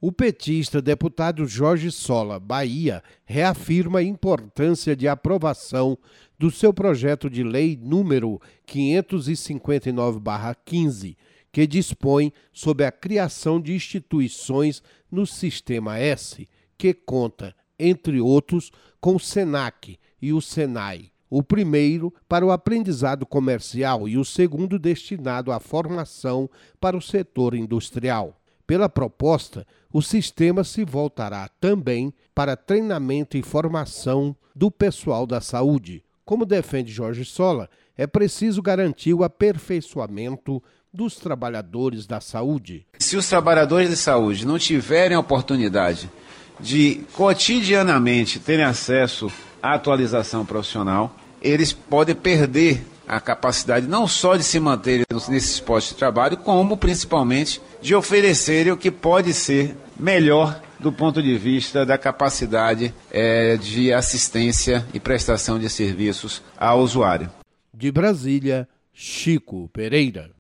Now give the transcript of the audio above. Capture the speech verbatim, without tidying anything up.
O petista deputado Jorge Sola, Bahia, reafirma a importância de aprovação do seu projeto de lei número quinhentos e cinquenta e nove barra quinze, que dispõe sobre a criação de instituições no Sistema S, que conta, entre outros, com o SENAC e o SENAI. O primeiro para o aprendizado comercial e o segundo destinado à formação para o setor industrial. Pela proposta, o sistema se voltará também para treinamento e formação do pessoal da saúde. Como defende Jorge Sola, é preciso garantir o aperfeiçoamento dos trabalhadores da saúde. Se os trabalhadores de saúde não tiverem a oportunidade de cotidianamente terem acesso à atualização profissional, eles podem perder a capacidade não só de se manterem nesses postos de trabalho, como principalmente de oferecerem o que pode ser melhor do ponto de vista da capacidade é, de assistência e prestação de serviços ao usuário. De Brasília, Chico Pereira.